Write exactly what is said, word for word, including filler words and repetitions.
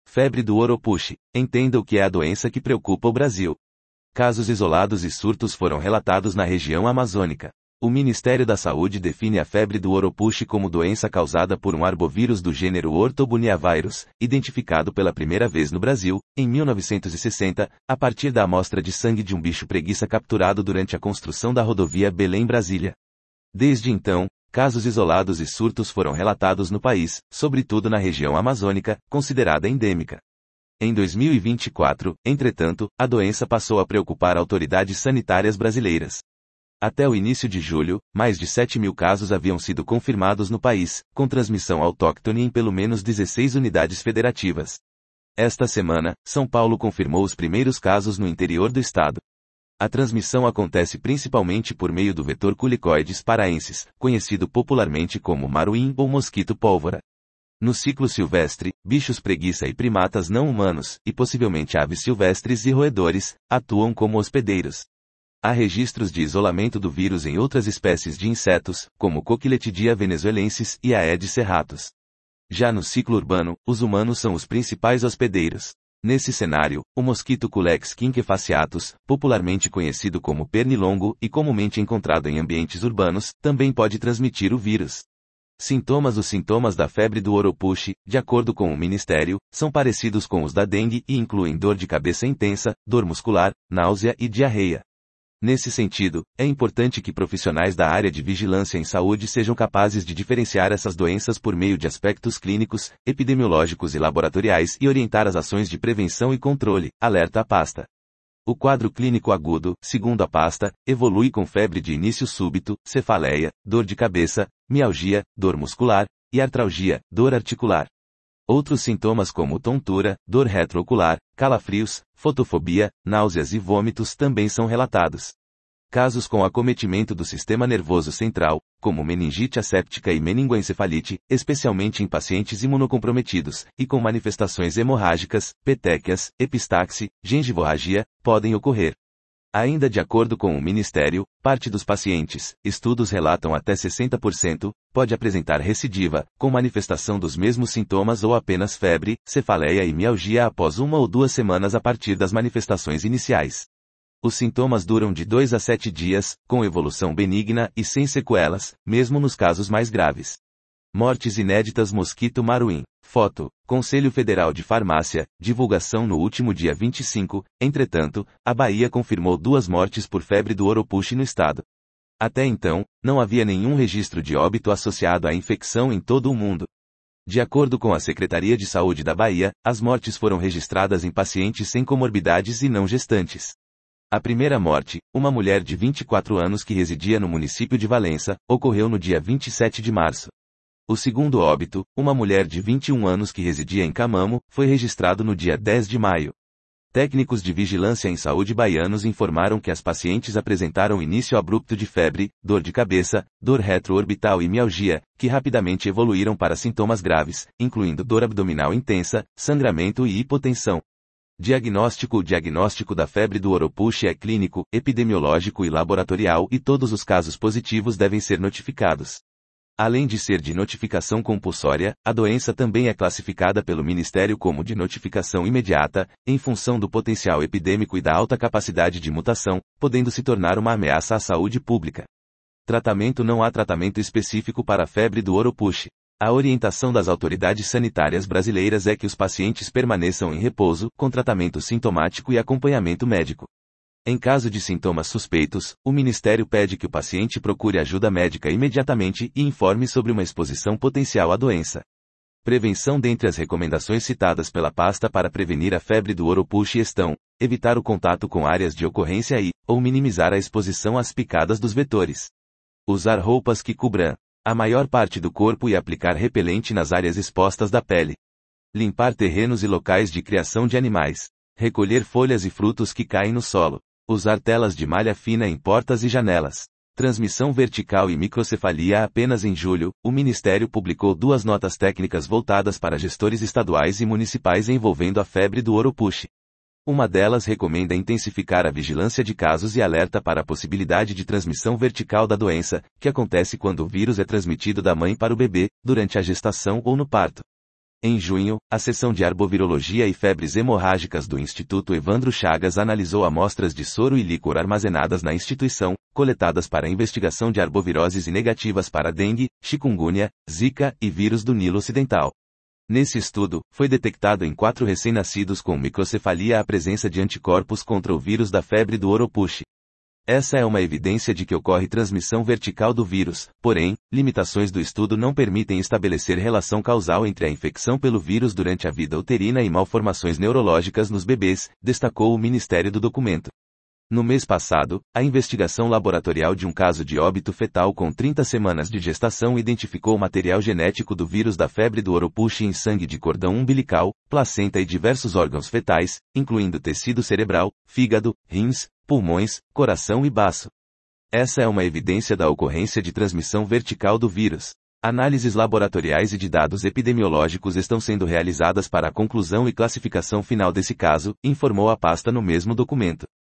Febre do ouro push. Entenda o que é a doença que preocupa o Brasil. Casos isolados e surtos foram relatados na região amazônica. O Ministério da Saúde define a febre do ouro push como doença causada por um arbovírus do gênero Orthobuniavirus, identificado pela primeira vez no Brasil, em mil novecentos e sessenta, a partir da amostra de sangue de um bicho preguiça capturado durante a construção da rodovia Belém-Brasília. Desde então, casos isolados e surtos foram relatados no país, sobretudo na região amazônica, considerada endêmica. Em dois mil e vinte e quatro, entretanto, a doença passou a preocupar autoridades sanitárias brasileiras. Até o início de julho, mais de sete mil casos haviam sido confirmados no país, com transmissão autóctone em pelo menos dezesseis unidades federativas. Esta semana, São Paulo confirmou os primeiros casos no interior do estado. A transmissão acontece principalmente por meio do vetor Culicoides paraensis, conhecido popularmente como maruim ou mosquito pólvora. No ciclo silvestre, bichos preguiça e primatas não humanos, e possivelmente aves silvestres e roedores, atuam como hospedeiros. Há registros de isolamento do vírus em outras espécies de insetos, como Coquiletidia venezuelensis e Aedes serratus. Já no ciclo urbano, os humanos são os principais hospedeiros. Nesse cenário, o mosquito Culex quinquefasciatus, popularmente conhecido como pernilongo e comumente encontrado em ambientes urbanos, também pode transmitir o vírus. Sintomas Os sintomas da febre do ouro push, de acordo com o Ministério, são parecidos com os da dengue e incluem dor de cabeça intensa, dor muscular, náusea e diarreia. Nesse sentido, é importante que profissionais da área de vigilância em saúde sejam capazes de diferenciar essas doenças por meio de aspectos clínicos, epidemiológicos e laboratoriais e orientar as ações de prevenção e controle, alerta a pasta. O quadro clínico agudo, segundo a pasta, evolui com febre de início súbito, cefaleia, dor de cabeça, mialgia, dor muscular, e artralgia, dor articular. Outros sintomas como tontura, dor retroocular, calafrios, fotofobia, náuseas e vômitos também são relatados. Casos com acometimento do sistema nervoso central, como meningite asséptica e meningoencefalite, especialmente em pacientes imunocomprometidos, e com manifestações hemorrágicas, petequias, epistaxe, gengivorragia, podem ocorrer. Ainda de acordo com o Ministério, parte dos pacientes, estudos relatam até sessenta por cento, pode apresentar recidiva, com manifestação dos mesmos sintomas ou apenas febre, cefaleia e mialgia após uma ou duas semanas a partir das manifestações iniciais. Os sintomas duram de dois a sete dias, com evolução benigna e sem sequelas, mesmo nos casos mais graves. Mortes inéditas mosquito maruim. Foto, Conselho Federal de Farmácia, divulgação no último dia vinte e cinco, entretanto, a Bahia confirmou duas mortes por febre do ouro push no estado. Até então, não havia nenhum registro de óbito associado à infecção em todo o mundo. De acordo com a Secretaria de Saúde da Bahia, as mortes foram registradas em pacientes sem comorbidades e não gestantes. A primeira morte, uma mulher de vinte e quatro anos que residia no município de Valença, ocorreu no dia vinte e sete de março. O segundo óbito, uma mulher de vinte e um anos que residia em Camamo, foi registrado no dia dez de maio. Técnicos de vigilância em saúde baianos informaram que as pacientes apresentaram início abrupto de febre, dor de cabeça, dor retroorbital e mialgia, que rapidamente evoluíram para sintomas graves, incluindo dor abdominal intensa, sangramento e hipotensão. Diagnóstico O diagnóstico da febre do ouro push é clínico, epidemiológico e laboratorial e todos os casos positivos devem ser notificados. Além de ser de notificação compulsória, a doença também é classificada pelo Ministério como de notificação imediata, em função do potencial epidêmico e da alta capacidade de mutação, podendo se tornar uma ameaça à saúde pública. Tratamento Não há tratamento específico para a febre do ouro push. A orientação das autoridades sanitárias brasileiras é que os pacientes permaneçam em repouso, com tratamento sintomático e acompanhamento médico. Em caso de sintomas suspeitos, o Ministério pede que o paciente procure ajuda médica imediatamente e informe sobre uma exposição potencial à doença. Prevenção Dentre as recomendações citadas pela pasta para prevenir a febre do ouro push estão: evitar o contato com áreas de ocorrência e, ou minimizar a exposição às picadas dos vetores. Usar roupas que cubram a maior parte do corpo e aplicar repelente nas áreas expostas da pele. Limpar terrenos e locais de criação de animais. Recolher folhas e frutos que caem no solo. Usar telas de malha fina em portas e janelas. Transmissão vertical e microcefalia. Apenas em julho, o Ministério publicou duas notas técnicas voltadas para gestores estaduais e municipais envolvendo a febre do ouro push. Uma delas recomenda intensificar a vigilância de casos e alerta para a possibilidade de transmissão vertical da doença, que acontece quando o vírus é transmitido da mãe para o bebê, durante a gestação ou no parto. Em junho, a seção de Arbovirologia e Febres Hemorrágicas do Instituto Evandro Chagas analisou amostras de soro e líquor armazenadas na instituição, coletadas para investigação de arboviroses e negativas para dengue, chikungunya, zika e vírus do Nilo Ocidental. Nesse estudo, foi detectado em quatro recém-nascidos com microcefalia a presença de anticorpos contra o vírus da febre do Oropouche. Essa é uma evidência de que ocorre transmissão vertical do vírus, porém, limitações do estudo não permitem estabelecer relação causal entre a infecção pelo vírus durante a vida uterina e malformações neurológicas nos bebês, destacou o Ministério do documento. No mês passado, a investigação laboratorial de um caso de óbito fetal com trinta semanas de gestação identificou material genético do vírus da febre do Oropouche em sangue de cordão umbilical, placenta e diversos órgãos fetais, incluindo tecido cerebral, fígado, rins, pulmões, coração e baço. Essa é uma evidência da ocorrência de transmissão vertical do vírus. Análises laboratoriais e de dados epidemiológicos estão sendo realizadas para a conclusão e classificação final desse caso, informou a pasta no mesmo documento.